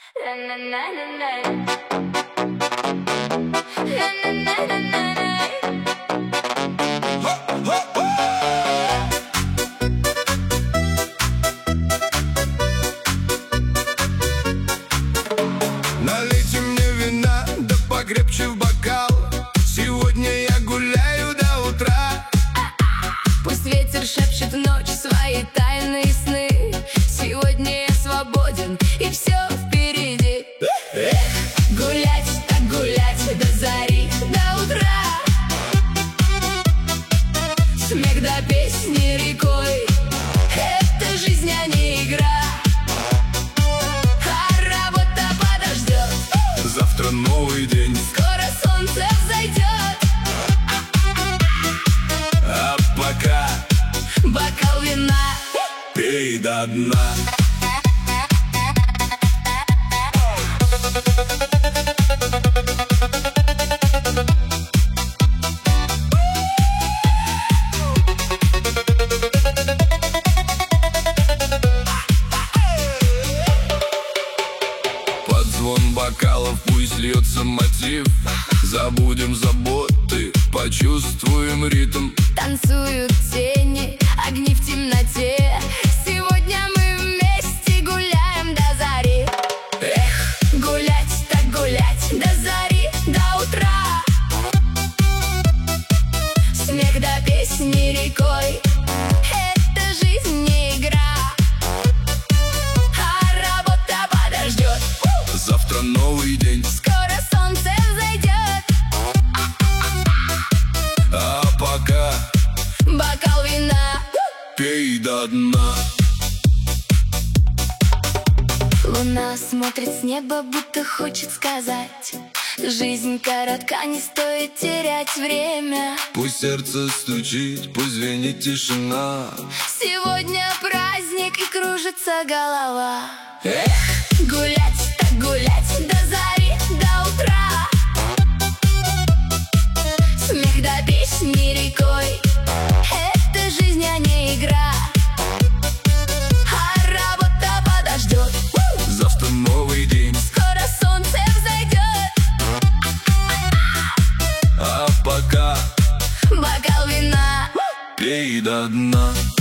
Налейте мне вина, да покрепче в бокал. Сегодня я гуляю до утра. Пусть ветер шепчет в ночь свои тайные сны. Сегодня я свободен, и все впереди. Гулять, так гулять до зари, до утра. Смех до песни рекой. Это жизнь, а не игра. А работа подождет. Завтра новый день, Скоро солнце взойдет. а пока Бокал вина. пей до дна. Под звон бокалов пусть льется мотив. Забудем заботы, почувствуем ритм. Танцуют тени, огни в темноте. Сегодня мы вместе гуляем до зари. Гулять, так гулять до зари, до утра. Смех до песни рекой. Это жизнь, не игра. А работа подождет. Завтра новый день, Скоро солнце взойдет. а пока Бокал вина. пей до дна. Луна смотрит с неба, будто хочет сказать: жизнь коротка, не стоит терять время. Пусть сердце стучит, пусть звенит тишина. Сегодня праздник и кружится голова. Гулять, так гулять до зари, до утра. Смех до песни рекой. Это жизнь, а не игра. А работа подождет. Завтра новый день, Скоро солнце взойдет. а пока Бокал вина. пей до дна.